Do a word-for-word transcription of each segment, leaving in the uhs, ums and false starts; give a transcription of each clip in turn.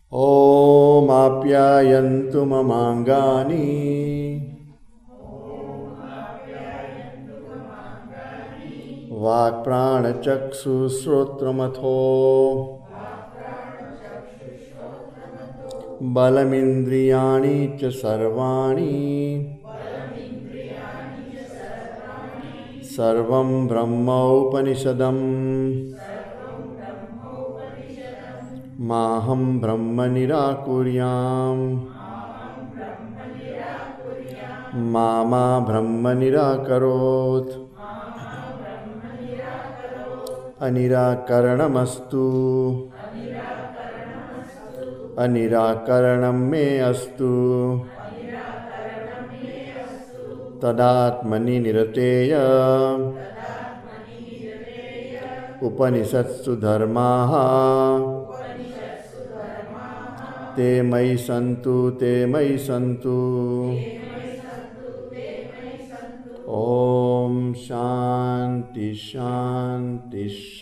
Om apyayantu mamangani Vak prana chaksu srotramatho Balamindriyani cha sarvani Sarvam Brahma Upanishadam Maham Brahma Nirakuryam Mama Brahma Nirakarot Anirakaranamastu Anirakaranam me astu Tadatmani nirateya Upanishatsu dharmaha Te mai santu, te mai santu Om Shanti Shanti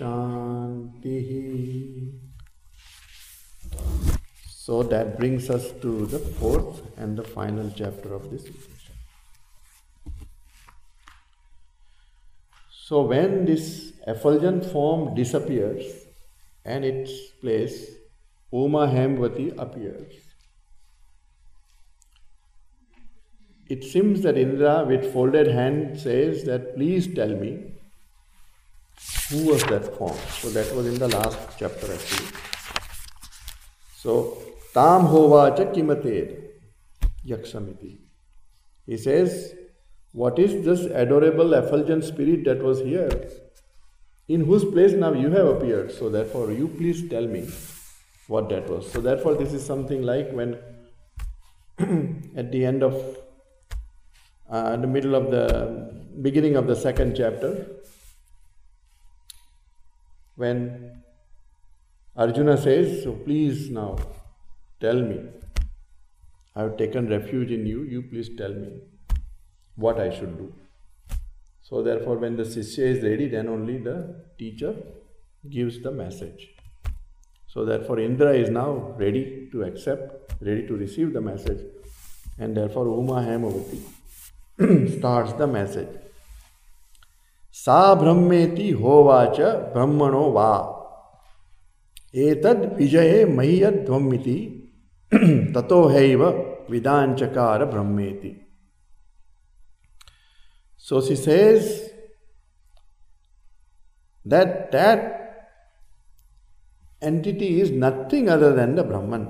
Shanti. So that brings us to the fourth and the final chapter of this session. So when this effulgent form disappears and its place Uma Hemvati appears, it seems that Indra with folded hand says that please tell me who was that form. So that was in the last chapter actually. So Tam hovacha kimated yaksamiti. He says, what is this adorable effulgent spirit that was here, in whose place now you have appeared? So therefore you please tell me what that was. So therefore this is something like when at the end of uh, the middle of the beginning of the second chapter, when Arjuna says, so please now tell me, I have taken refuge in you, you please tell me what I should do. So therefore when the Sishya is ready, then only the teacher gives the message. So therefore Indra is now ready to accept, ready to receive the message, and therefore Uma Hemavati starts the message. Sa brahmeti hovacha brahmano va etad vijaye mahiyad dvammiti tato heiva vidanchakara brahmeti. So she says that that entity is nothing other than the Brahman.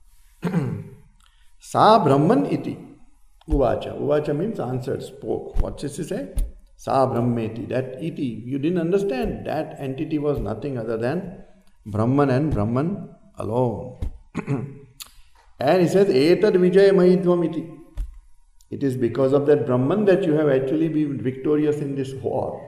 Sa Brahman iti uvacha. Uvacha means answered, spoke. What does she say? Sa Brahmeti. That iti, you didn't understand. That entity was nothing other than Brahman and Brahman alone. And he says, etad vijaya mahidvam iti. It is because of that Brahman that you have actually been victorious in this war.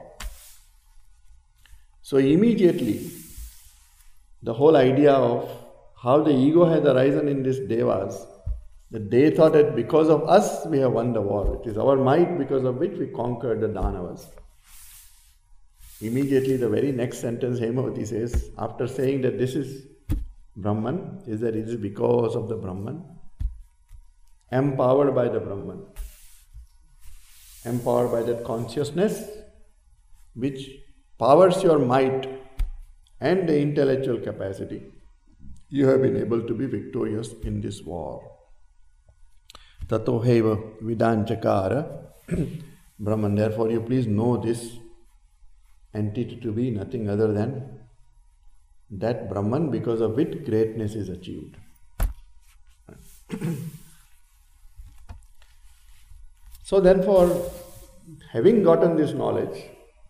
So immediately, the whole idea of how the ego has arisen in these devas, that they thought that because of us we have won the war. It is our might because of which we conquered the Danavas. Immediately the very next sentence Hemavati says, after saying that this is Brahman, is that it is because of the Brahman, empowered by the Brahman, empowered by that consciousness which powers your might and the intellectual capacity, you have been able to be victorious in this war. Tato heva vidanchakara Brahman. Therefore you please know this entity to be nothing other than that Brahman because of which greatness is achieved. So therefore, having gotten this knowledge,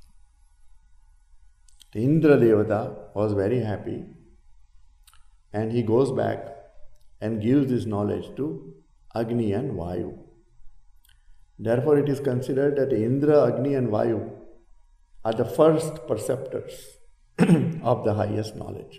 the Indra Devata was very happy, and he goes back and gives this knowledge to Agni and Vayu. Therefore it is considered that Indra, Agni and Vayu are the first perceptors of the highest knowledge.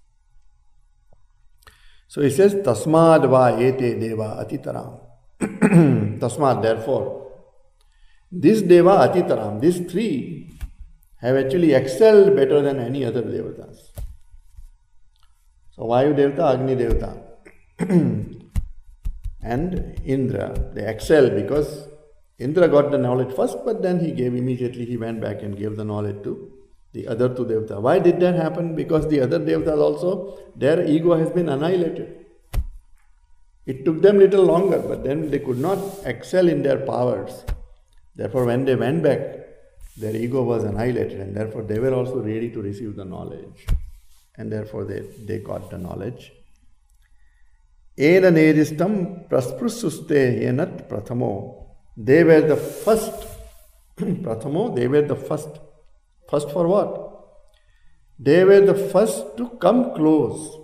So he says, Tasmad va ete deva atitaram. Tasmad, therefore, this deva atitaram, these three have actually excelled better than any other devatas. So Vayu Devata, Agni Devata and Indra, they excel because Indra got the knowledge first, but then he gave immediately, he went back and gave the knowledge to the other two Devatas. Why did that happen? Because the other Devatas also, their ego has been annihilated. It took them little longer, but then they could not excel in their powers. Therefore, when they went back, their ego was annihilated, and therefore they were also ready to receive the knowledge. And therefore they, they got the knowledge. Ena nedistam prasprussuste yenat prathamo. They were the first. Prathamo, they were the first. First for what? They were the first to come close.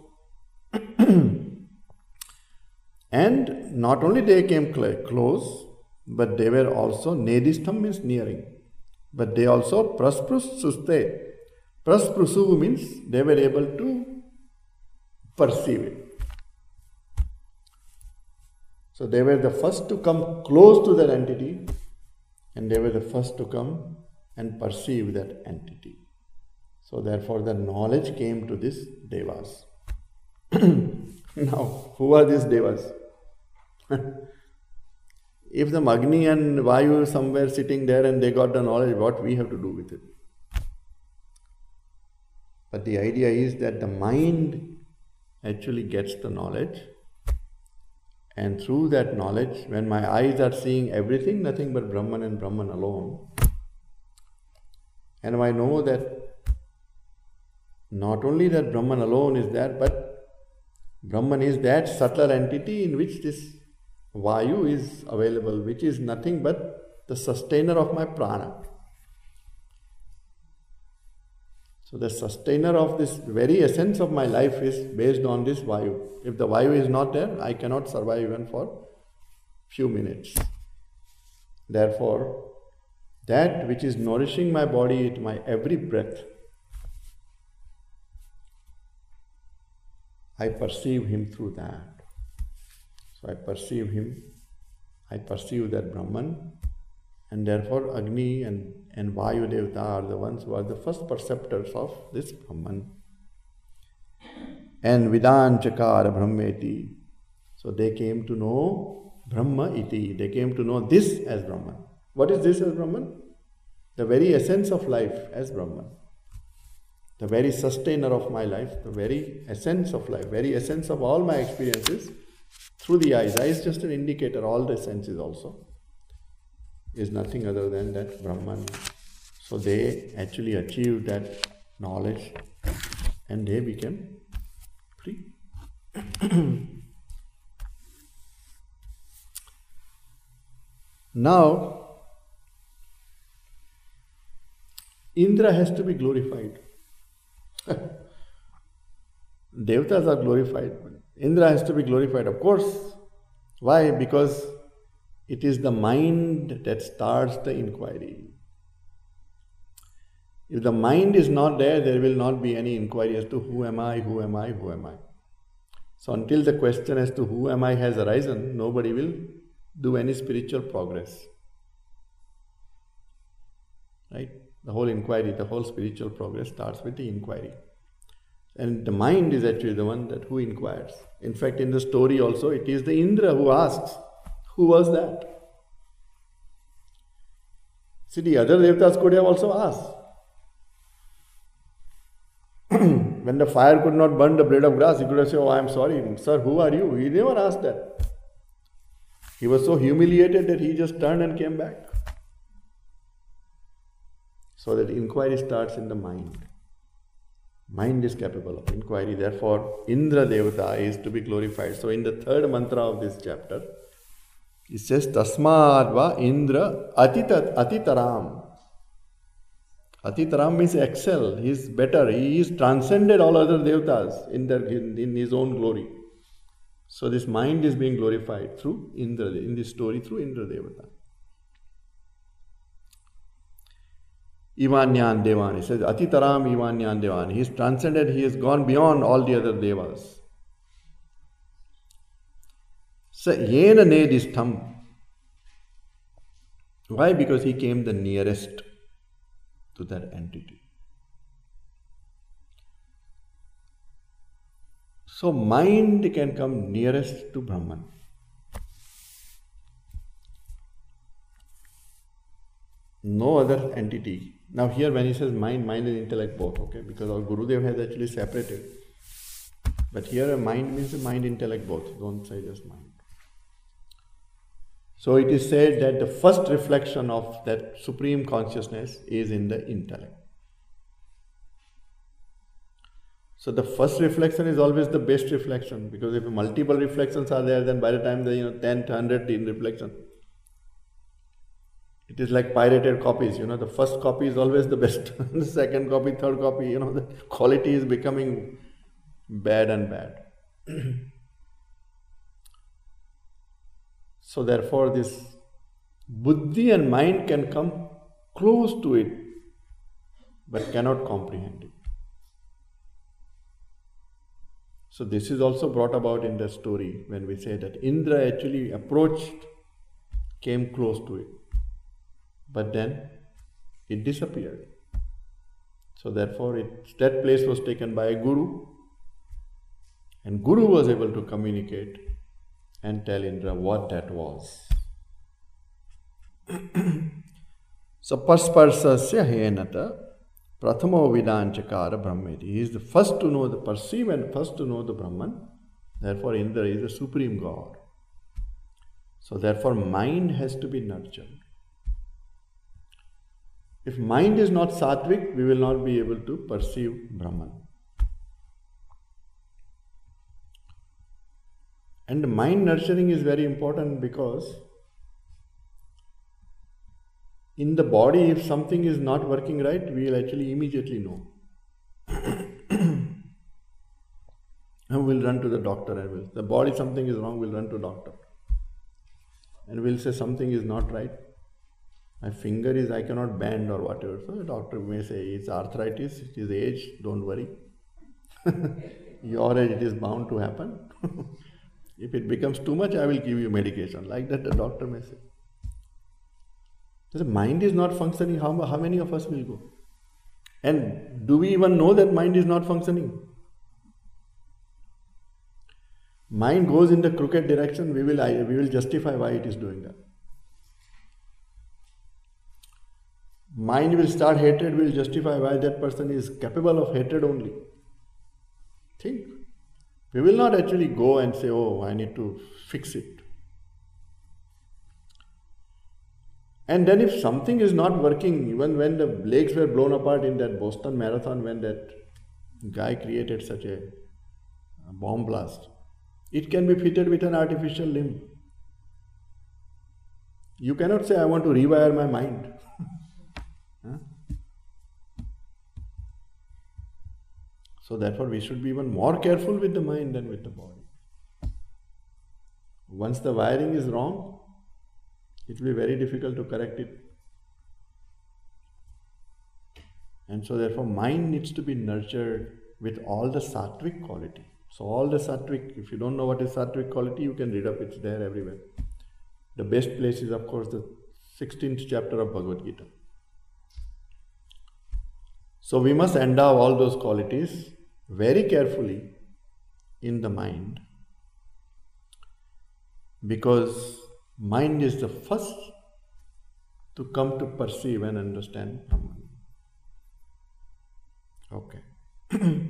And not only they came cl- close, but they were also, nedistam means nearing. But they also prasprussuste. Prasprusu means they were able to perceive it. So they were the first to come close to that entity, and they were the first to come and perceive that entity. So therefore the knowledge came to these devas. Now, who are these devas? If the Agni and Vayu somewhere sitting there and they got the knowledge, what we have to do with it? But the idea is that the mind actually gets the knowledge, and through that knowledge, when my eyes are seeing everything, nothing but Brahman and Brahman alone, and I know that not only that Brahman alone is there, but Brahman is that subtler entity in which this Vayu is available, which is nothing but the sustainer of my prana. So the sustainer of this very essence of my life is based on this Vayu. If the Vayu is not there, I cannot survive even for few minutes. Therefore, that which is nourishing my body at my every breath, I perceive him through that. So I perceive him, I perceive that Brahman, and therefore Agni and, and Vayu Devata are the ones who are the first perceptors of this Brahman. And Vidan Chakara Brahmeti. So they came to know Brahma iti. They came to know this as Brahman. What is this as Brahman? The very essence of life as Brahman. The very sustainer of my life, the very essence of life, very essence of all my experiences through the eyes. Eye is just an indicator, all the senses also is nothing other than that Brahman. So they actually achieved that knowledge and they became free. Now, Indra has to be glorified. Devatas are glorified. Indra has to be glorified, of course. Why? Because it is the mind that starts the inquiry. If the mind is not there, there will not be any inquiry as to who am I, who am I, who am I. So until the question as to who am I has arisen, nobody will do any spiritual progress. Right? The whole inquiry, the whole spiritual progress starts with the inquiry. And the mind is actually the one that who inquires. In fact, in the story also, it is the Indra who asks, who was that? See, the other Devatas could have also asked. When the fire could not burn the blade of grass, he could have said, oh, I am sorry, sir, who are you? He never asked that. He was so humiliated that he just turned and came back. So that inquiry starts in the mind. Mind is capable of inquiry. Therefore, Indra Devata is to be glorified. So in the third mantra of this chapter, it says, Tasmadva Indra Atita, Atitaram. Atitaram means excel. He is better. He is transcended all other Devatas in, their, in, in his own glory. So this mind is being glorified through Indra, in this story through Indra Devata. Ivanyan Devan. He says, Atitaram Ivanyan Devan. He is transcended. He has gone beyond all the other Devas. So, Yena Nedistham. Why? Because he came the nearest to that entity. So mind can come nearest to Brahman. No other entity. Now here when he says mind, mind and intellect both, okay, because our Gurudev has actually separated. But here a mind means a mind, intellect both. Don't say just mind. So it is said that the first reflection of that supreme consciousness is in the intellect. So the first reflection is always the best reflection, because if multiple reflections are there, then by the time the you know tenth, hundredth in reflection, it is like pirated copies. You know, the first copy is always the best. The second copy, third copy, you know, the quality is becoming bad and bad. So therefore this buddhi and mind can come close to it, but cannot comprehend it. So this is also brought about in the story when we say that Indra actually approached, came close to it, but then it disappeared. So therefore it, that place was taken by a guru, and guru was able to communicate and tell Indra what that was. So Parsparsasya henata prathamo vidanchakara brahmeti. He is the first to know the perceive and first to know the Brahman. Therefore Indra is the supreme God. So therefore mind has to be nurtured. If mind is not sattvic, we will not be able to perceive Brahman. And mind nurturing is very important, because in the body, if something is not working right, we will actually immediately know. And we'll run to the doctor, and we'll, the body something is wrong, we'll run to doctor. And we'll say something is not right. My finger is, I cannot bend or whatever. So the doctor may say, it's arthritis, it is age, don't worry. Your age, it is bound to happen. If it becomes too much, I will give you medication. Like that the doctor may say. The mind is not functioning, how, how many of us will go? And do we even know that mind is not functioning? Mind goes in the crooked direction, we will, we will justify why it is doing that. Mind will start hatred, we will justify why that person is capable of hatred only. Think. We will not actually go and say, oh, I need to fix it. And then if something is not working, even when the legs were blown apart in that Boston Marathon, when that guy created such a bomb blast, it can be fitted with an artificial limb. You cannot say, I want to rewire my mind. Huh? So therefore we should be even more careful with the mind than with the body. Once the wiring is wrong, it will be very difficult to correct it. And so therefore mind needs to be nurtured with all the sattvic quality. So all the sattvic, if you don't know what is sattvic quality, you can read up, it's there everywhere. The best place is of course the sixteenth chapter of Bhagavad Gita. So we must endow all those qualities very carefully in the mind, because mind is the first to come to perceive and understand Brahman. Okay.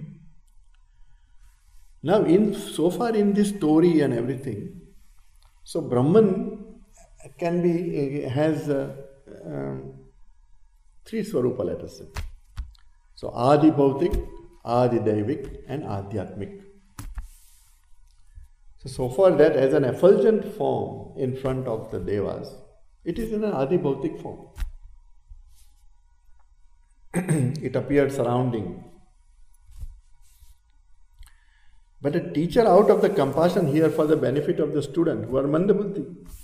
Now, in so far in this story and everything, so Brahman can be has uh, um, three swarupa, let us say. So Adi Bhautik, Adi Daivik and Adhyatmik. So, so far that as an effulgent form in front of the Devas, it is in an Adi Bhautik form. It appeared surrounding. But a teacher, out of the compassion here for the benefit of the student who are Mandabuddhi,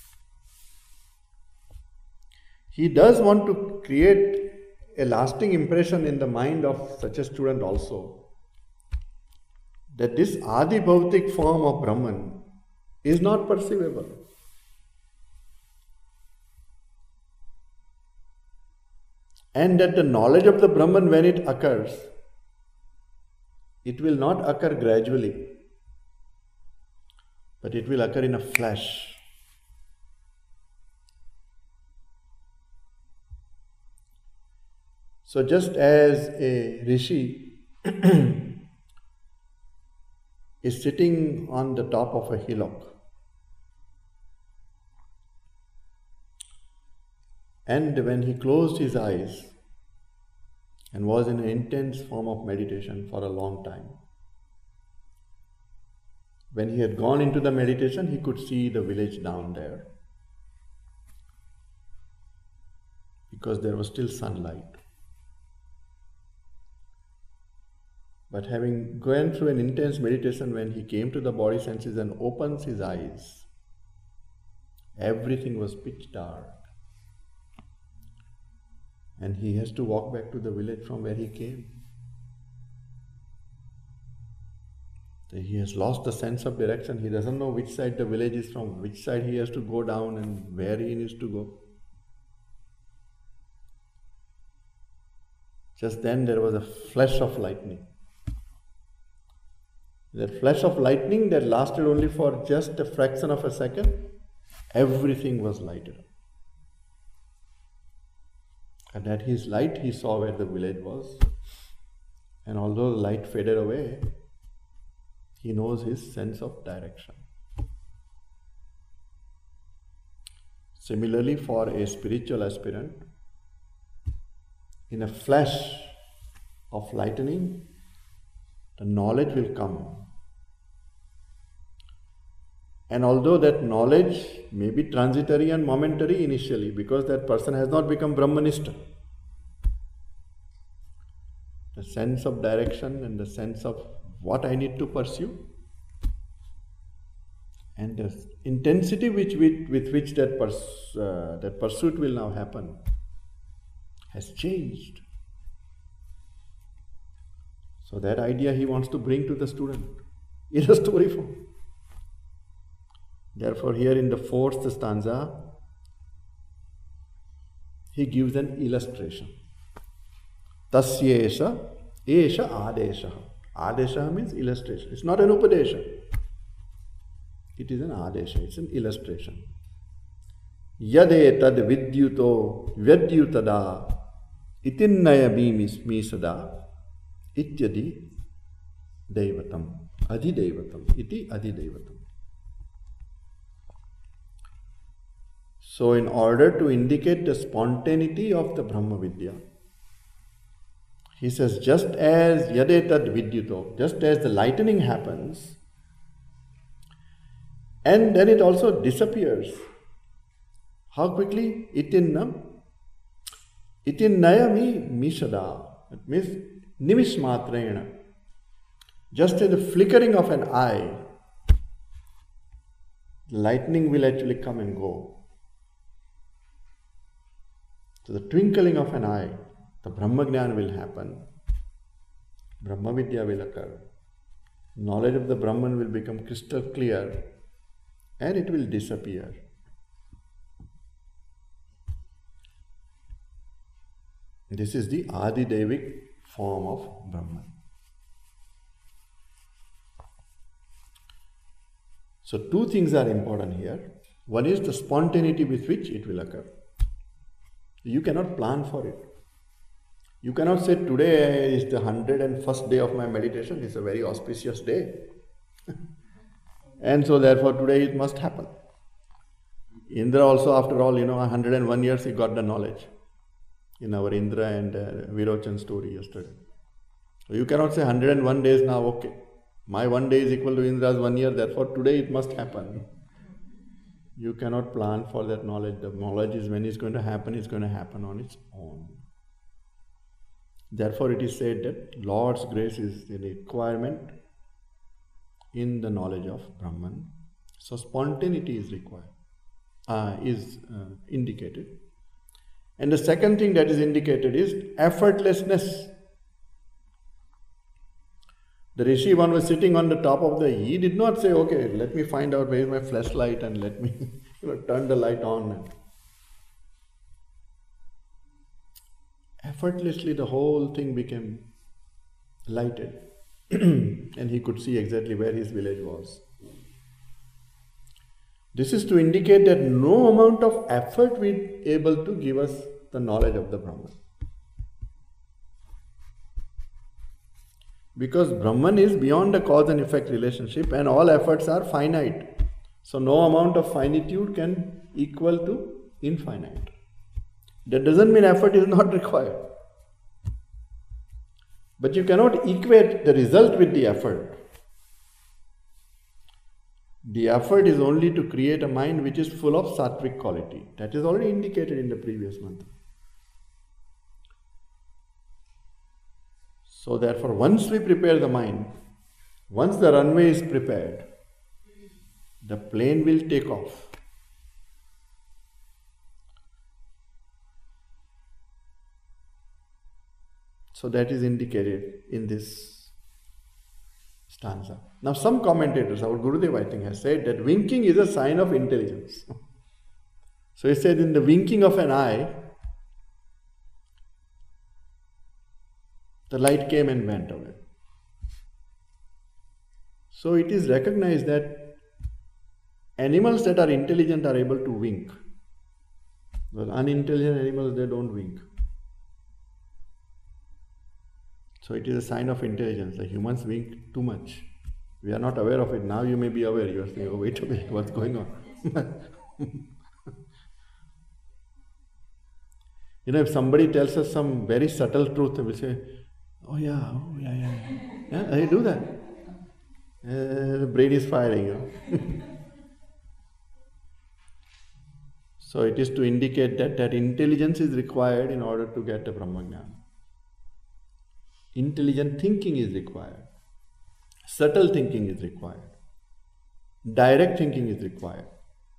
he does want to create a lasting impression in the mind of such a student also, that this Adi Bhautik form of Brahman is not perceivable. And that the knowledge of the Brahman, when it occurs, it will not occur gradually. but it will occur in a flash. So just as a rishi is sitting on the top of a hillock, and when he closed his eyes and was in an intense form of meditation for a long time, when he had gone into the meditation, he could see the village down there because there was still sunlight. But having gone through an intense meditation, when he came to the body senses and opens his eyes, everything was pitch dark. And he has to walk back to the village from where he came. So he has lost the sense of direction. He doesn't know which side the village is from, which side he has to go down and where he needs to go. Just then there was a flash of lightning. That flash of lightning that lasted only for just a fraction of a second, everything was lighted up. And at his light he saw where the village was. And although the light faded away, he knows his sense of direction. Similarly, for a spiritual aspirant, in a flash of lightning, the knowledge will come. And although that knowledge may be transitory and momentary initially, because that person has not become Brahmanista, the sense of direction and the sense of what I need to pursue, and the intensity which, with, with which that, pers- uh, that pursuit will now happen has changed. So that idea he wants to bring to the student in a story form. Therefore, here in the fourth stanza, he gives an illustration. Tasyesha, esha adesha. Adesha means illustration. It's not an upadesha. It is an adesha. It's an illustration. Yade tad vidyuto vyadyutada itinnaya bhimismi sada ityadi devatam adhidevatam iti adhidevatam. So in order to indicate the spontaneity of the Brahma Vidya, he says, just as yadetad vidyuto, just as the lightning happens, and then it also disappears. How quickly? Itinnam, itinnayami mishada. It means nimishmatrena. Just as the flickering of an eye, lightning will actually come and go. So the twinkling of an eye, the Brahmagyan will happen. Brahma Vidya will occur. Knowledge of the Brahman will become crystal clear and it will disappear. This is the Adidevic form of Brahman. So two things are important here. One is the spontaneity with which it will occur. You cannot plan for it. You cannot say today is the hundred and first day of my meditation. It's a very auspicious day. And so therefore today it must happen. Indra also, after all, you know, one hundred and one years he got the knowledge. In our Indra and uh, Virochan story yesterday. So you cannot say one hundred and one days now, okay. My one day is equal to Indra's one year, therefore today it must happen. You cannot plan for that knowledge. The knowledge is when it's going to happen, it's going to happen on its own. Therefore, it is said that Lord's grace is the requirement in the knowledge of Brahman. So spontaneity is required, uh, is uh, indicated. And the second thing that is indicated is effortlessness. The Rishi, one was sitting on the top of the, he did not say, okay, let me find out where is my flashlight and let me you know, turn the light on. Effortlessly the whole thing became lighted and he could see exactly where his village was. This is to indicate that no amount of effort will be able to give us the knowledge of the Brahman. Because Brahman is beyond the cause and effect relationship and all efforts are finite. So no amount of finitude can equal to infinite. That doesn't mean effort is not required. But you cannot equate the result with the effort. The effort is only to create a mind which is full of sattvic quality. That is already indicated in the previous mantra. So therefore, once we prepare the mind, once the runway is prepared, the plane will take off. So that is indicated in this stanza. Now some commentators, our Gurudev I think has said that winking is a sign of intelligence. So he said in the winking of an eye, the light came and went away. So it is recognized that animals that are intelligent are able to wink. Well, unintelligent animals, they don't wink. So it is a sign of intelligence. The humans wink too much. We are not aware of it. Now you may be aware. You are saying, oh, wait a minute, what's going on? You know, if somebody tells us some very subtle truth, we say, oh yeah, oh yeah, yeah. Yeah, I do that. Uh, the brain is firing, you know. So it is to indicate that, that intelligence is required in order to get a Brahmajnana. Intelligent thinking is required. Subtle thinking is required. Direct thinking is required.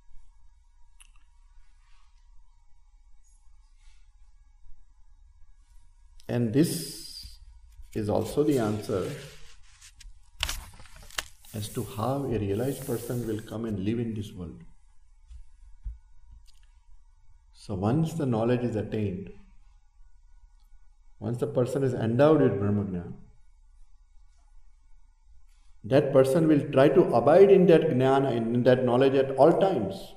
And this is also the answer as to how a realized person will come and live in this world. So once the knowledge is attained, once the person is endowed with Brahmajnana, that person will try to abide in that jnana, in that knowledge at all times.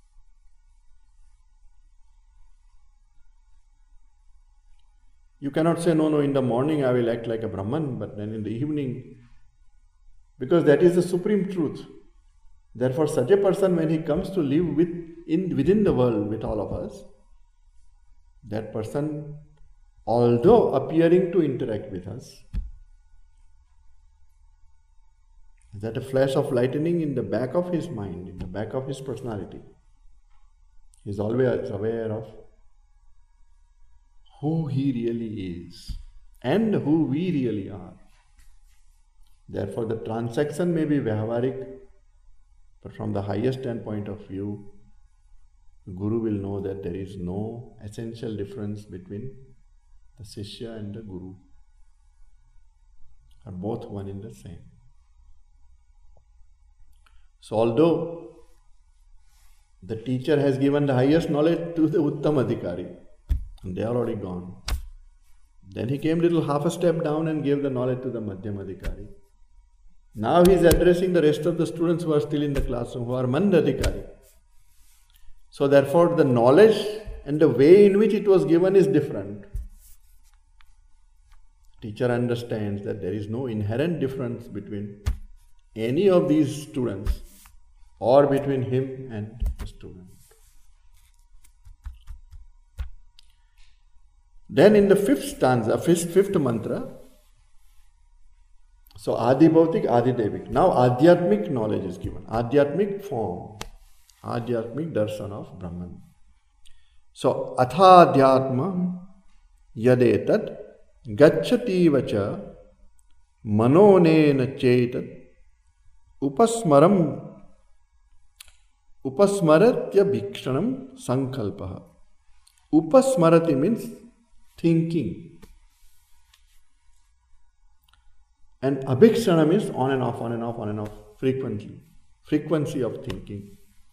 You cannot say, no, no, in the morning I will act like a Brahman, but then in the evening, because that is the supreme truth. Therefore, such a person, when he comes to live with, in, within the world with all of us, that person, although appearing to interact with us, is that a flash of lightning in the back of his mind, in the back of his personality. He is always aware of who he really is and who we really are. Therefore, the transaction may be vyavaharik, but from the highest standpoint of view, the Guru will know that there is no essential difference between the Sishya and the Guru. Are both one in the same. So although the teacher has given the highest knowledge to the Uttam Adhikari, and they are already gone, then he came little half a step down and gave the knowledge to the Madhyam Adhikari. Now he is addressing the rest of the students who are still in the classroom, who are Mand Adhikari. So therefore the knowledge and the way in which it was given is different. Teacher understands that there is no inherent difference between any of these students or between him and the student. Then in the fifth stanza, fifth, fifth mantra, so Adi Bhautik, Adi Devik. Now Adhyatmic knowledge is given, Adhyatmic form, Adhyatmic darshan of Brahman. So Athadhyatma Yadetat Gacchati Vacha Manonena Chetat Upasmaram Upasmaratya Bhikshanam Sankalpaha. Upasmarati means thinking. And abhikshana means on and off, on and off, on and off, frequently. Frequency of thinking.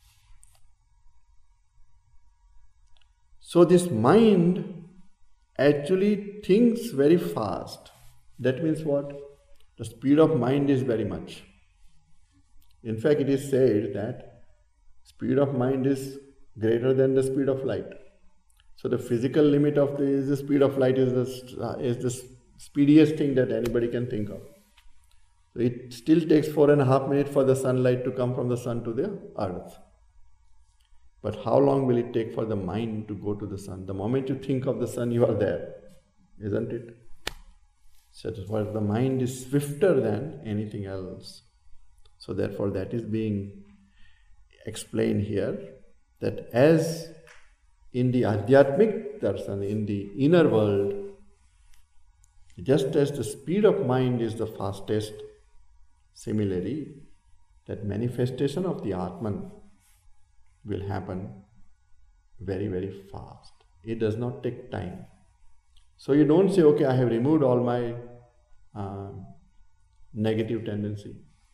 So this mind actually thinks very fast. That means what? The speed of mind is very much. In fact, it is said that Speed of mind is greater than the speed of light. So the physical limit of the, is the speed of light is the, uh, is the speediest thing that anybody can think of. So it still takes four and a half minutes for the sunlight to come from the sun to the earth. But how long will it take for the mind to go to the sun? The moment you think of the sun, you are there, isn't it? So the mind is swifter than anything else. So therefore that is being explained here, that as in the Adhyatmic Darshan, in the inner world, just as the speed of mind is the fastest, similarly, that manifestation of the Atman will happen very, very fast. It does not take time. So you don't say, okay, I have removed all my uh, negative tendency.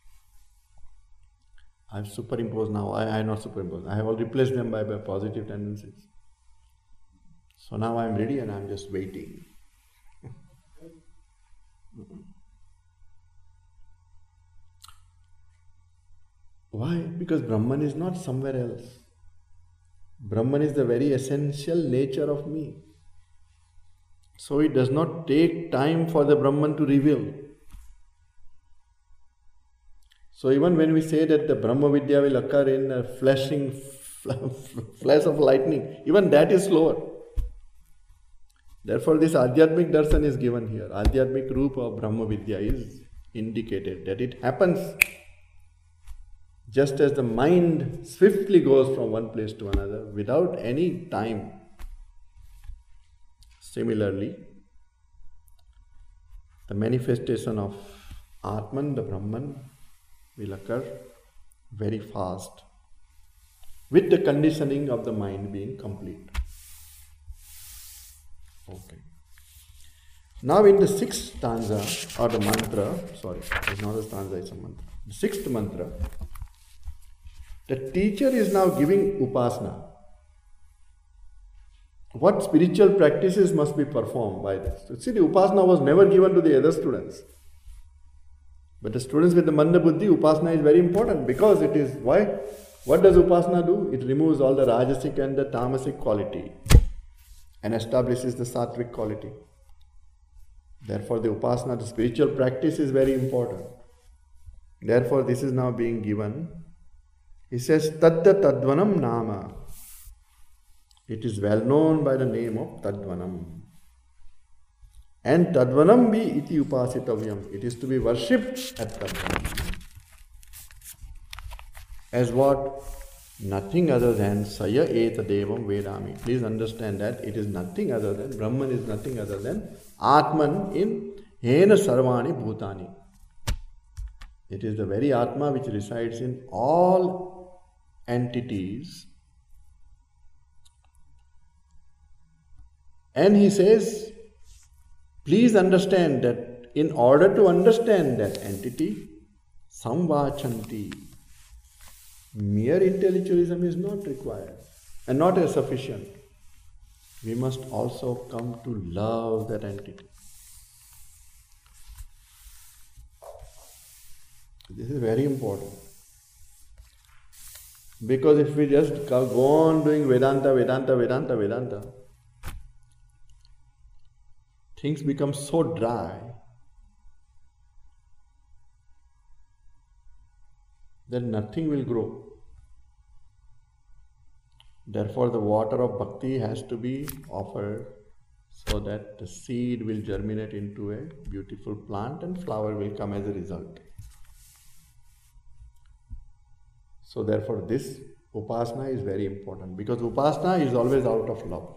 I have superimposed now, I, I have not superimposed, I have all replaced them by, by positive tendencies. So now I am ready and I am just waiting. Why? Because Brahman is not somewhere else. Brahman is the very essential nature of me. So it does not take time for the Brahman to reveal. So even when we say that the Brahma Vidya will occur in a flashing flash of lightning, even that is slower. Therefore this Adhyatmic Darshan is given here. Adhyatmic Rupa of Brahma Vidya is indicated, that it happens just as the mind swiftly goes from one place to another without any time. Similarly, the manifestation of Atman, the Brahman, will occur very fast, with the conditioning of the mind being complete. Okay. Now in the sixth stanza, or the mantra, sorry, it's not a stanza, it's a mantra. The sixth mantra, the teacher is now giving upasana. What spiritual practices must be performed by this? So see, the upasana was never given to the other students. But the students with the Manda Buddhi, upasana is very important, because it is, why? What does upasana do? It removes all the Rajasic and the Tamasic quality and establishes the Sattvic quality. Therefore the upasana, the spiritual practice, is very important. Therefore this is now being given. He says, Tadda Tadvanam Nama. It is well known by the name of Tadvanam. And Tadvanam bi iti upasitavyam. It is to be worshipped at Tadvanam. As what? Nothing other than Saya Eta Devam Vedami. Please understand that it is nothing other than, Brahman is nothing other than Atman in Hena Sarvani Bhutani. It is the very Atma which resides in all entities. And he says, please understand that in order to understand that entity, samvachanti, mere intellectualism is not required and not as sufficient. We must also come to love that entity. This is very important. Because if we just go on doing Vedanta, Vedanta, Vedanta, Vedanta, things become so dry that nothing will grow. Therefore, the water of bhakti has to be offered so that the seed will germinate into a beautiful plant and flower will come as a result. So therefore this upasana is very important, because upasana is always out of love.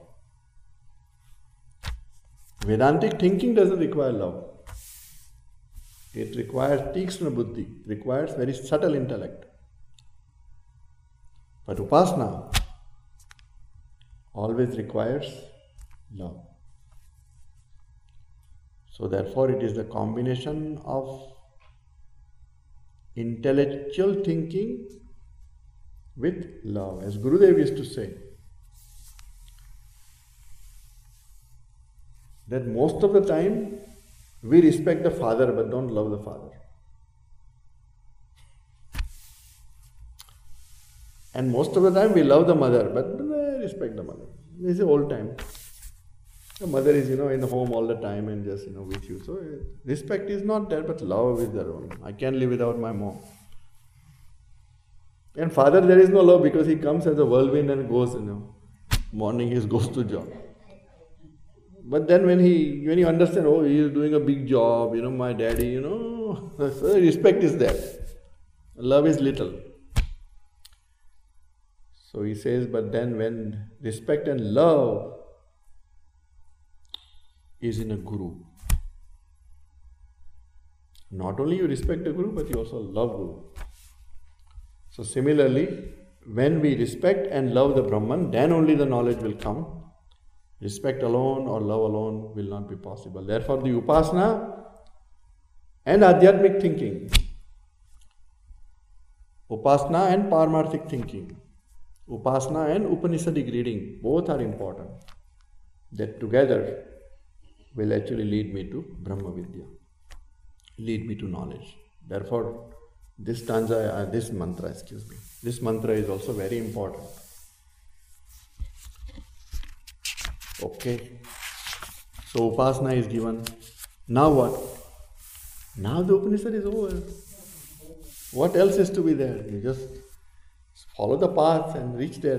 Vedantic thinking doesn't require love. It requires tikshna buddhi, requires very subtle intellect. But upasana always requires love. So therefore it is the combination of intellectual thinking with love. As Gurudev used to say, that most of the time we respect the father but don't love the father. And most of the time we love the mother, but I respect the mother. This is old time. The mother is, you know, in the home all the time and just, you know, with you. So respect is not there, but love is there only. I can't live without my mom. And father, there is no love because he comes as a whirlwind and goes, you know, morning he goes to job. But then when he, when you understand, oh, he is doing a big job, you know, my daddy, you know, so respect is there. Love is little. So he says, but then when respect and love is in a guru, not only you respect the guru, but you also love guru. So similarly, when we respect and love the Brahman, then only the knowledge will come. Respect alone or love alone will not be possible. Therefore, the upasana and adhyatmic thinking, upasana and paramarthic thinking, upasana and Upanishadic reading, both are important. That together will actually lead me to Brahma Vidya, lead me to knowledge. Therefore, this stanza, uh, this mantra, excuse me, this mantra is also very important. Okay, so upasana is given. Now what? Now the Upanishad is over. What else is to be there? You just follow the path and reach there.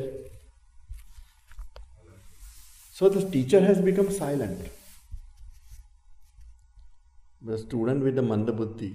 So the teacher has become silent. The student with the manda buddhi,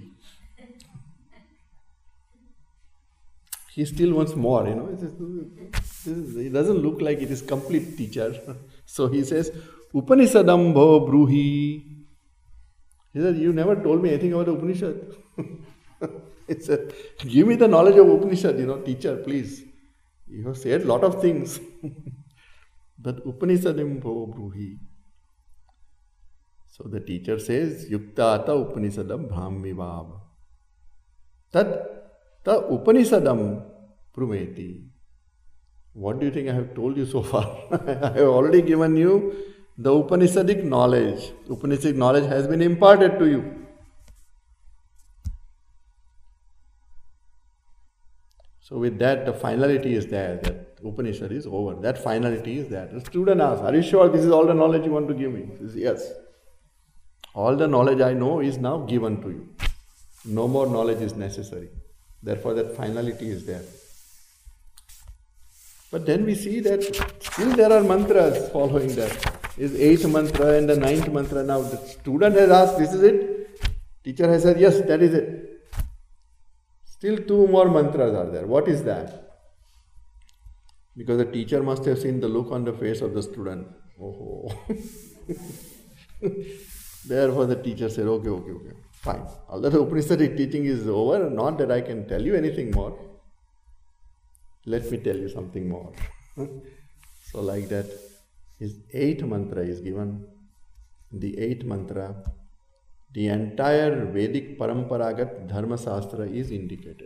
he still wants more, you know. It doesn't look like it is complete teacher. So he says, Upanishadam bho bruhi. He said, you never told me anything about Upanishad. He said, give me the knowledge of Upanishad, you know, teacher, please. You have said a lot of things. But Upanishadam bho bruhi. So the teacher says, Yuktata Upanishadam Brahmi Vab. Tat ta Upanishadam Prumeti. What do you think I have told you so far? I have already given you the Upanishadic knowledge. Upanishadic knowledge has been imparted to you. So with that, the finality is there, that Upanishad is over. That finality is there. The student asks, are you sure this is all the knowledge you want to give me? He says, yes. All the knowledge I know is now given to you. No more knowledge is necessary. Therefore, that finality is there. But then we see that still there are mantras following that. Is eighth mantra and the ninth mantra. Now the student has asked, this is it? Teacher has said, yes, that is it. Still two more mantras are there. What is that? Because the teacher must have seen the look on the face of the student. Oh. Therefore the teacher said, okay, okay, okay, fine. Although the Upanishadic teaching is over, not that I can tell you anything more. Let me tell you something more. So like that, his eighth mantra is given. The eighth mantra, the entire Vedic Paramparagat Dharma Shastra is indicated.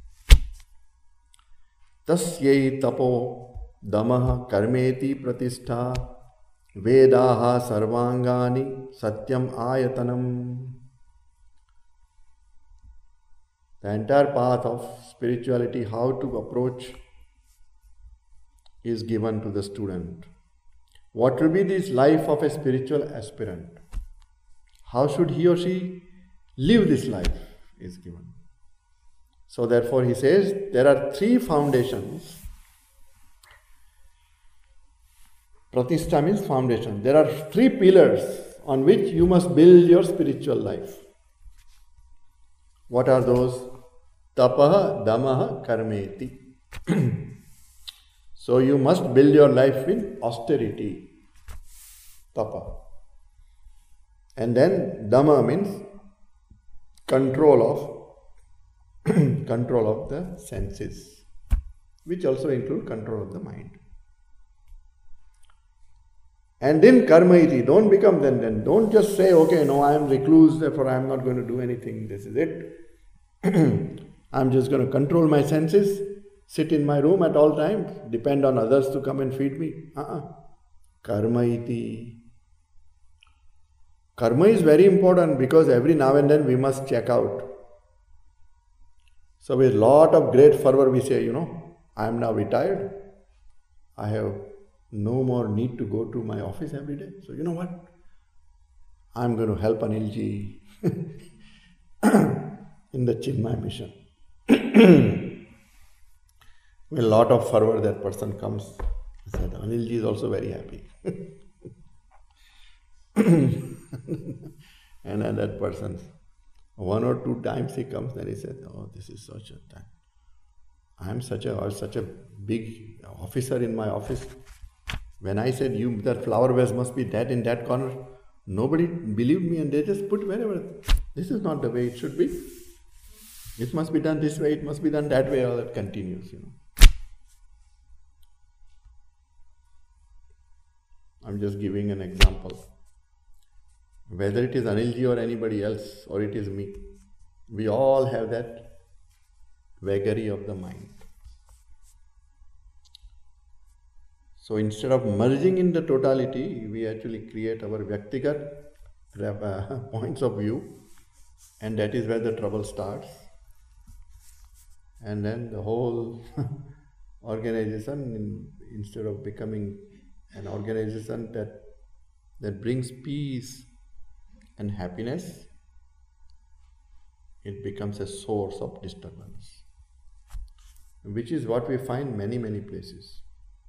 Tasyai tapo damaha karmeti pratishtha vedaha sarvangani satyam ayatanam. The entire path of spirituality, how to approach, is given to the student. What will be this life of a spiritual aspirant? How should he or she live this life is given. So therefore he says there are three foundations. Pratishtha means foundation. There are three pillars on which you must build your spiritual life. What are those? Tapaha, damaha, karmeti. So you must build your life in austerity. Tapa. And then dhamma means control of control of the senses, which also include control of the mind. And in karma iti, don't become then, then don't just say, okay, no, I am recluse, therefore I am not going to do anything, this is it. I am just going to control my senses, sit in my room at all times, depend on others to come and feed me. Uh-uh. Karma iti. Karma is very important because every now and then we must check out. So with lot of great fervor we say, you know, I am now retired. I have no more need to go to my office every day. So you know what? I'm going to help Anilji in the Chinmay mission. With a lot of fervor, that person comes. He said, Anilji is also very happy. And then that person, one or two times he comes, then he said, oh, this is such a time. I am such a such a big officer in my office. When I said, you, that flower vase must be that in that corner, nobody believed me and they just put wherever. This is not the way it should be. It must be done this way, it must be done that way, all that continues, you know. I'm just giving an example. Whether it is Anilji or anybody else, or it is me, we all have that vagary of the mind. So instead of merging in the totality, we actually create our Vyaktigat uh, points of view, and that is where the trouble starts. And then the whole organization, instead of becoming an organization that that brings peace and happiness, it becomes a source of disturbance, which is what we find many, many places,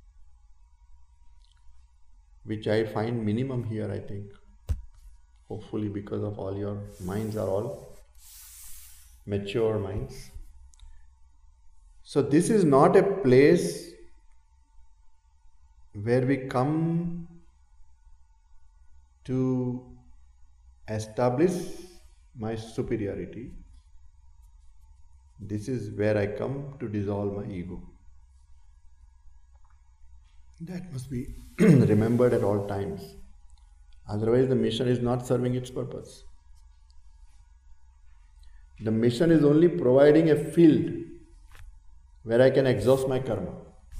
which I find minimum here, I think, hopefully because of all your minds are all mature minds. So this is not a place where we come to establish my superiority. This is where I come to dissolve my ego. That must be remembered at all times. Otherwise, the mission is not serving its purpose. The mission is only providing a field where I can exhaust my karma.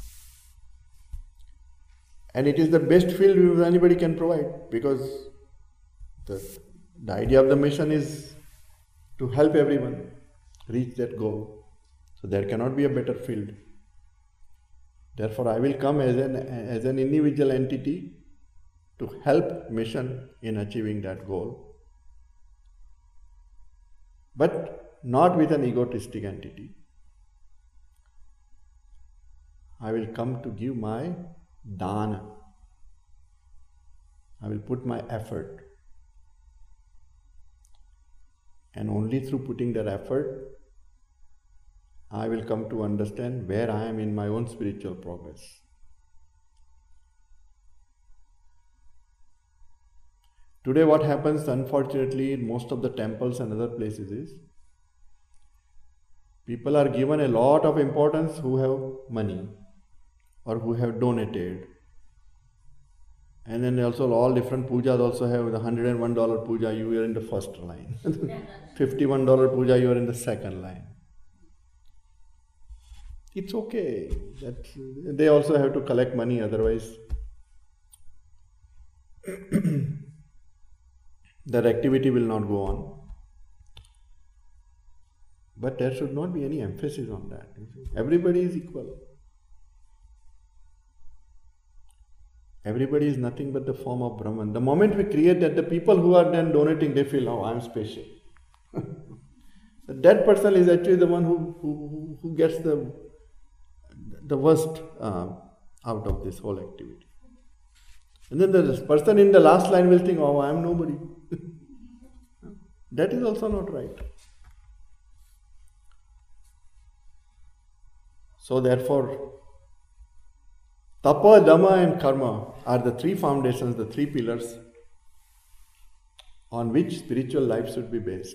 And it is the best field anybody can provide, because the, the idea of the mission is to help everyone reach that goal. So there cannot be a better field. Therefore, I will come as an, as an individual entity to help mission in achieving that goal, but not with an egotistic entity. I will come to give my dana. I will put my effort. And only through putting that effort, I will come to understand where I am in my own spiritual progress. Today what happens, unfortunately, in most of the temples and other places is, people are given a lot of importance who have money or who have donated. And then also all different pujas also have the one hundred and one dollar puja, you are in the first line. fifty-one dollar puja, you are in the second line. It's okay. That they also have to collect money, otherwise that activity will not go on. But there should not be any emphasis on that. Everybody is equal. Everybody is nothing but the form of Brahman. The moment we create that, the people who are then donating, they feel, oh, I am special. That person is actually the one who, who, who gets the, the worst uh, out of this whole activity. And then the person in the last line will think, oh, I am nobody. That is also not right. So therefore, Tapa, Dhamma and Karma are the three foundations, the three pillars on which spiritual life should be based.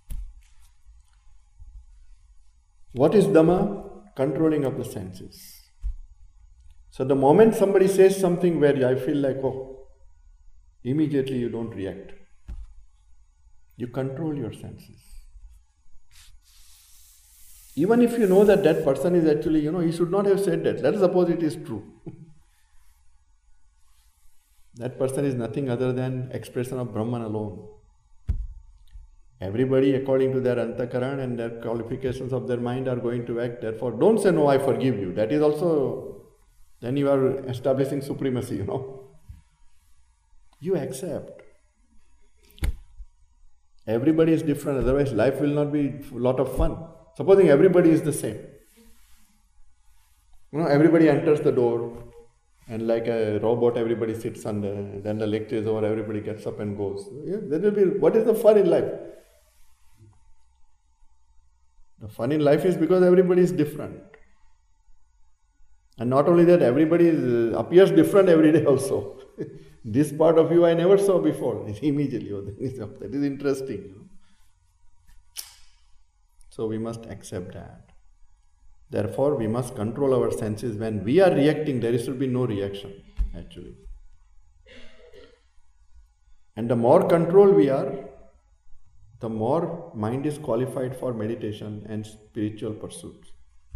What is Dhamma? Controlling of the senses. So the moment somebody says something where I feel like, oh, immediately you don't react. You control your senses. Even if you know that that person is actually, you know, he should not have said that. Let us suppose it is true. That person is nothing other than expression of Brahman alone. Everybody, according to their antakaran and their qualifications of their mind, are going to act. Therefore, don't say, no, I forgive you. That is also, then you are establishing supremacy, you know. You accept. Everybody is different, otherwise life will not be a lot of fun. Supposing everybody is the same. You know, everybody enters the door and like a robot, everybody sits under, then the lecture is over, everybody gets up and goes. Yeah, that will be, what is the fun in life? The fun in life is because everybody is different. And not only that, everybody is, appears different every day also. This part of you I never saw before. Immediately, oh, that is interesting. So we must accept that. Therefore, we must control our senses. When we are reacting, there should be no reaction, actually. And the more control we are, the more mind is qualified for meditation and spiritual pursuits.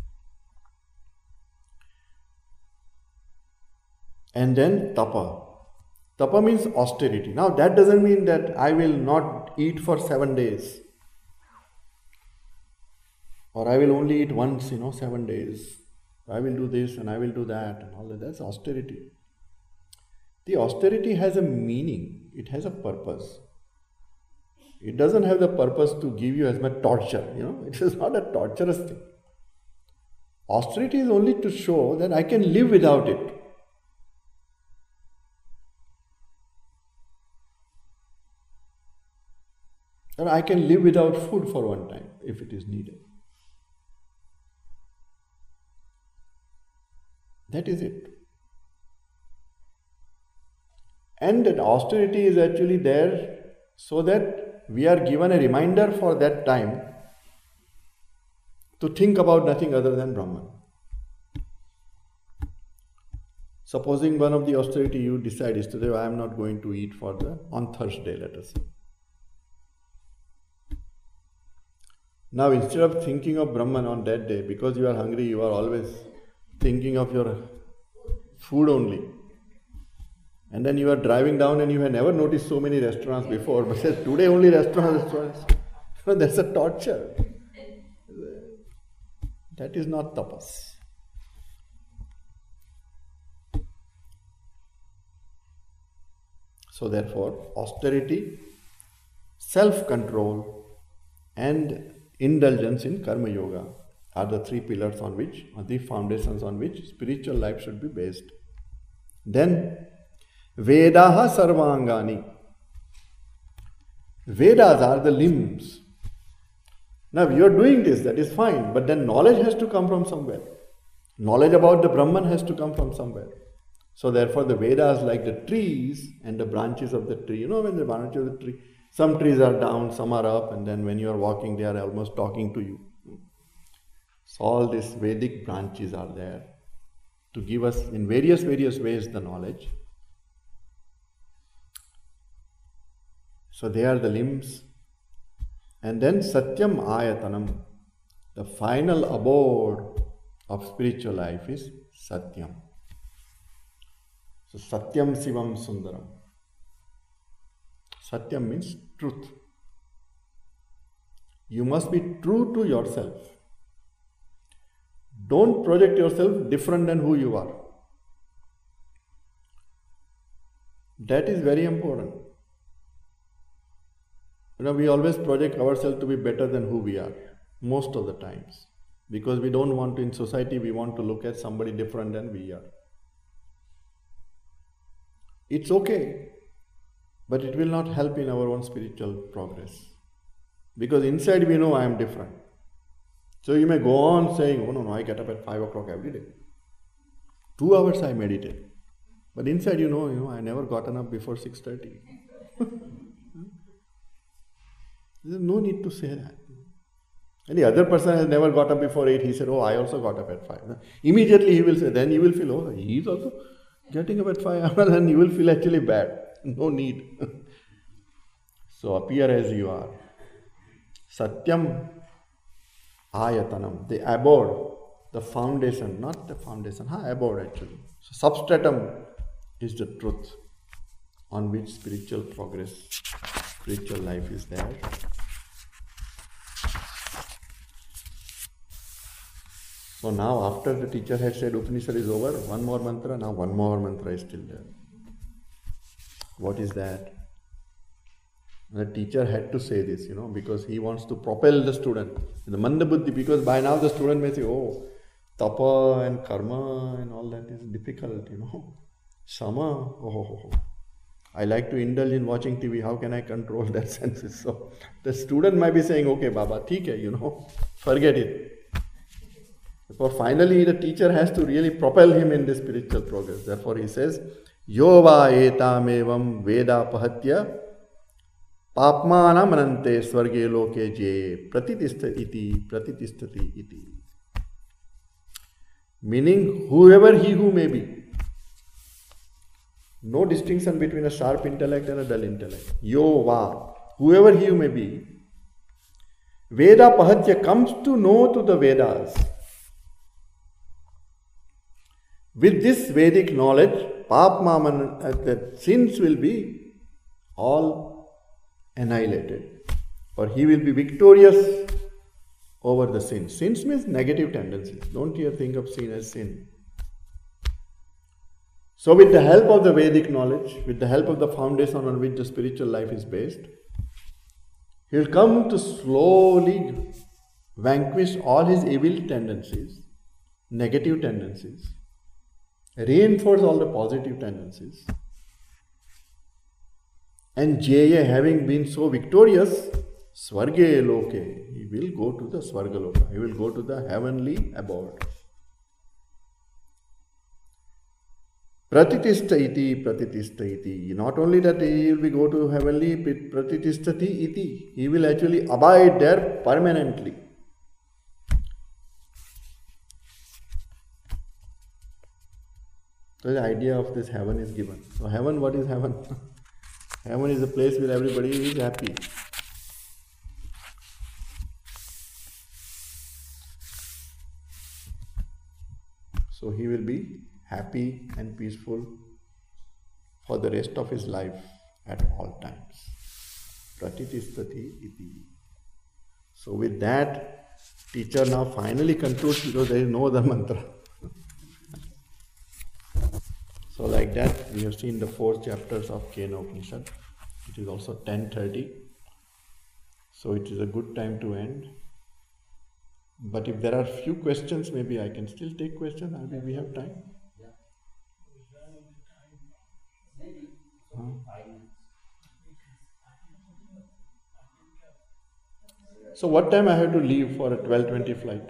And then tapa. Tapa means austerity. Now that doesn't mean that I will not eat for seven days. Or I will only eat once, you know, seven days. I will do this and I will do that and all that. That's austerity. The austerity has a meaning. It has a purpose. It doesn't have the purpose to give you as much torture, you know. It is not a torturous thing. Austerity is only to show that I can live without it. And I can live without food for one time if it is needed. That is it. And that austerity is actually there so that we are given a reminder for that time to think about nothing other than Brahman. Supposing one of the austerity you decide is today I am not going to eat for the, on Thursday, let us say. Now instead of thinking of Brahman on that day, because you are hungry, you are always thinking of your food only. And then you are driving down and you have never noticed so many restaurants before, but says today only restaurants, restaurants. That's a torture. That is not tapas. So therefore, austerity, self-control and indulgence in karma yoga are the three pillars on which, or the foundations on which spiritual life should be based. Then, Vedaha sarvangani. Vedas are the limbs. Now you are doing this, that is fine, but then knowledge has to come from somewhere. Knowledge about the Brahman has to come from somewhere. So therefore the Vedas, like the trees and the branches of the tree, you know when the branches of the tree, some trees are down, some are up, and then when you are walking they are almost talking to you. So all these Vedic branches are there to give us in various, various ways the knowledge. So they are the limbs. And then Satyam Ayatanam, the final abode of spiritual life is Satyam. So Satyam Sivam Sundaram. Satyam means truth. You must be true to yourself. Don't project yourself different than who you are. That is very important. You know, we always project ourselves to be better than who we are, most of the times. Because we don't want to, in society, we want to look at somebody different than we are. It's okay, but it will not help in our own spiritual progress. Because inside we know I am different. So you may go on saying, oh no, no, I get up at five o'clock every day. Two hours I meditate. But inside you know, you know, I never gotten up before six thirty. There's no need to say that. And the other person has never got up before eight. He said, oh, I also got up at five. Immediately he will say, then you will feel, oh, he is also getting up at five. And you will feel actually bad. No need. So appear as you are. Satyam Ayatanam, the abode, the foundation, not the foundation, huh? Abode actually. So substratum is the truth on which spiritual progress, spiritual life is there. So now after the teacher had said Upanishad is over, one more mantra, now one more mantra is still there. What is that? The teacher had to say this, you know, because he wants to propel the student. The Mandabuddhi, because by now the student may say, oh, tapa and karma and all that is difficult, you know. Sama, oh, oh, oh. I like to indulge in watching T V, how can I control their senses? So the student might be saying, okay, Baba, theek hai, you know, forget it. For finally the teacher has to really propel him in this spiritual progress. Therefore he says, Yo va etam evam veda pahatya papmana manante swarge loke je pratitistha iti pratitistati iti. Meaning whoever he who may be. No distinction between a sharp intellect and a dull intellect. Yo va, whoever he who may be. Veda pahatya comes to know to the Vedas. With this Vedic knowledge, papma, uh, the sins will be all annihilated. Or he will be victorious over the sins. Sins means negative tendencies. Don't you think of sin as sin. So with the help of the Vedic knowledge, with the help of the foundation on which the spiritual life is based, he will come to slowly vanquish all his evil tendencies, negative tendencies, reinforce all the positive tendencies. And Jaya, having been so victorious, Swarge Loke, he will go to the Swarga Loka, he will go to the heavenly abode. Pratitistha iti, pratitistha iti. Not only that he will be go to heavenly, pratitistati iti, he will actually abide there permanently. So the idea of this heaven is given. So heaven, what is heaven? Heaven is a place where everybody is happy. So he will be happy and peaceful for the rest of his life at all times. Pratitistati iti. So with that, teacher now finally concludes because there is no other mantra. So like that, we have seen the four chapters of Kena Upanishad. It is also ten thirty. So it is a good time to end. But if there are few questions, maybe I can still take questions. I mean, we have time. Huh? So what time I have to leave for a twelve twenty flight?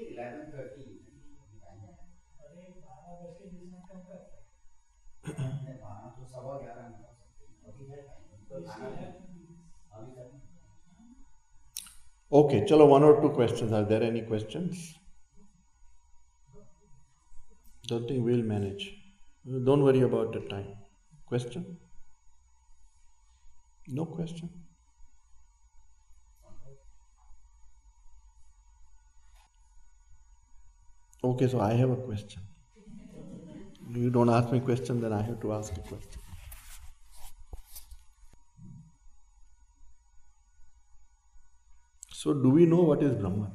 Okay, chalo, one or two questions. Are there any questions? Don't think we'll manage. Don't worry about the time. Question? No question? Okay, so I have a question. You don't ask me a question, then I have to ask a question. So do we know what is Brahman?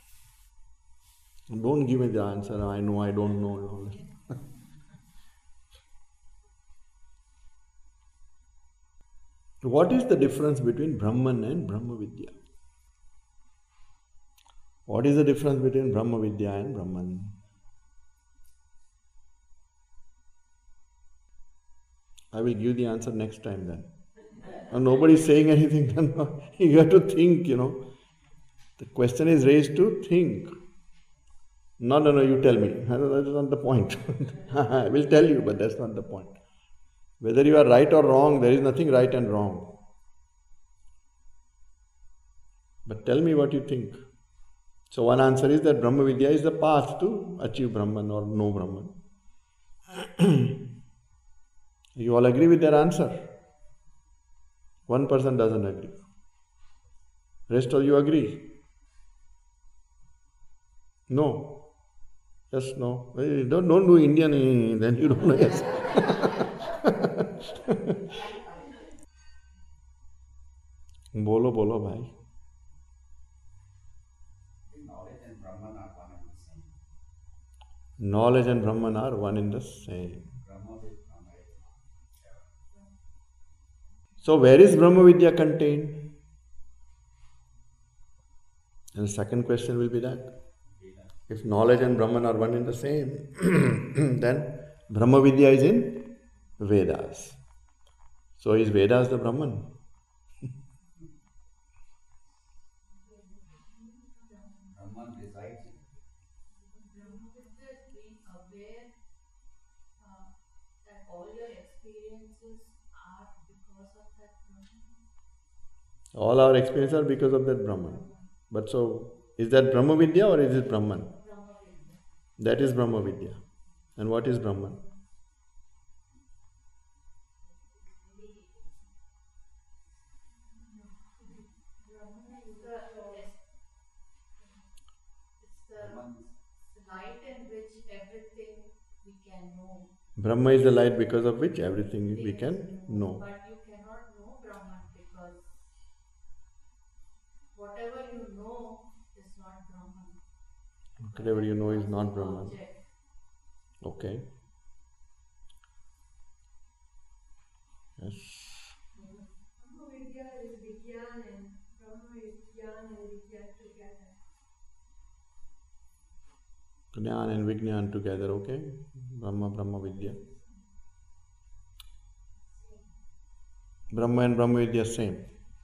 Don't give me the answer, I know, I don't know. And all that. What is the difference between Brahman and Brahma Vidya? What is the difference between Brahma Vidya and Brahman? I will give the answer next time then. And nobody is saying anything, then you have to think, you know. The question is raised to think. No, no, no, you tell me. That is not the point. I will tell you, but that's not the point. Whether you are right or wrong, there is nothing right and wrong. But tell me what you think. So one answer is that Brahma Vidya is the path to achieve Brahman or know Brahman. You all agree with that answer? One person doesn't agree. Rest of you agree? No. Yes, no. Don't, don't do Indian, then you don't know. Yes. Bolo, bolo, bhai. Knowledge and Brahman are one and the same. Knowledge and Brahman are one in the same. So where is Brahma Vidya contained? And the second question will be that. If knowledge and Brahman are one in the same, then Brahma Vidya is in Vedas. So is Vedas the Brahman? Brahman resides in Brahma Vidya is being aware uh, that all your experiences are because of that Brahman. All our experiences are because of that Brahman. But so, is that Brahma Vidya or is it Brahman? Brahma Vidya. That is Brahma Vidya. And what is Brahman? Brahman is the, it's the light in which everything we can know. Brahma is the light because of which everything we can know. But you cannot know Brahman because whatever you know is not Brahman. Whatever you know is not Brahman. Object. Okay. Yes. Brahma Vidya is Vigyan and Brahma is Jnana and Vigyan together. Jnana and Vijnana together, okay? Brahma, Brahma Vidya. Brahma and Brahma Vidya same.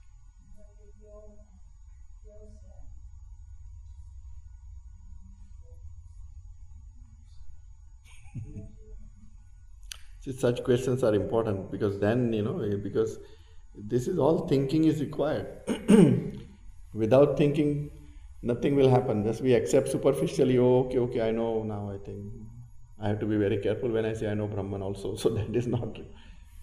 See, such questions are important because then, you know, because this is all thinking is required. Without thinking, nothing will happen. Just we accept superficially, oh, okay, okay, I know now, I think. I have to be very careful when I say I know Brahman also. So that is not true.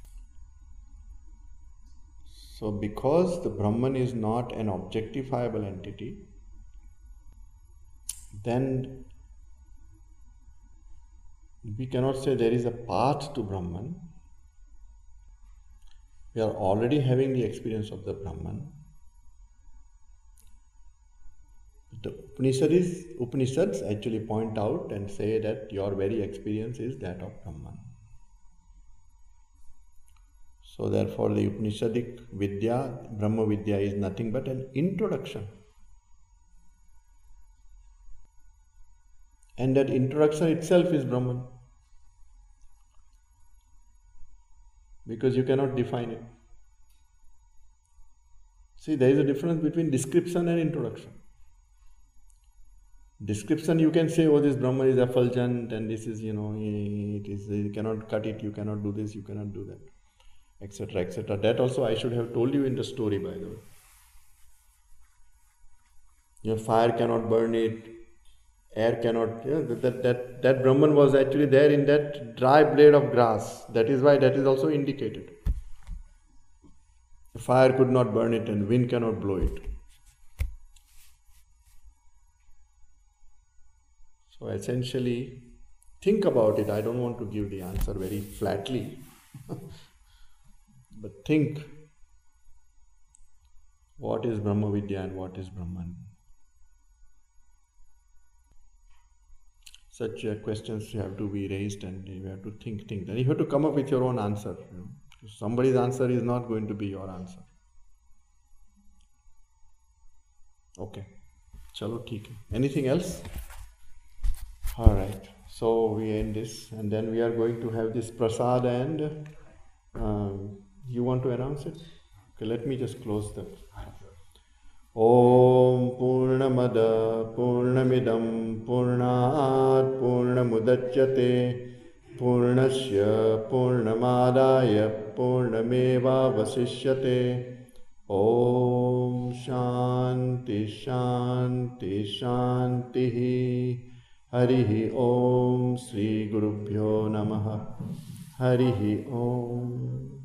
So because the Brahman is not an objectifiable entity, then we cannot say there is a path to Brahman. We are already having the experience of the Brahman. The Upanishads, Upanishads actually point out and say that your very experience is that of Brahman. So therefore the Upanishadic Vidya, Brahma Vidya is nothing but an introduction. And that introduction itself is Brahman. Because you cannot define it. See, there is a difference between description and introduction. Description, you can say, oh, this Brahman is effulgent and this is, you know, it is, you cannot cut it, you cannot do this, you cannot do that, et cetera, et cetera. That also I should have told you in the story, by the way. Your fire cannot burn it, air cannot, yeah, that, that, that, that Brahman was actually there in that dry blade of grass. That is why that is also indicated. The fire could not burn it and wind cannot blow it. So essentially, think about it. I don't want to give the answer very flatly. But think, what is Brahma Vidya and what is Brahman? Such uh, questions have to be raised and you have to think, think. Then you have to come up with your own answer. You know? Somebody's answer is not going to be your answer. Okay. Chalo, theek hai. Anything else? Alright. So we end this and then we are going to have this prasad and um, you want to announce it? Okay, let me just close that. Om Purnamada Purnamidam Purnat Purnamudachyate Purnasya Purnamadaya Purnameva Vasishyate. Om Shanti Shanti Shanti. Harihi Om Sri Gurubhyo Namaha. Harihi Om.